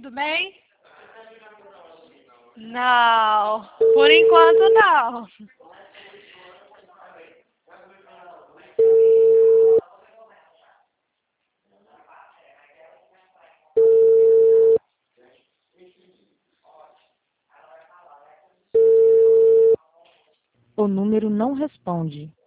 tudo bem? Não, por enquanto não. O número não responde.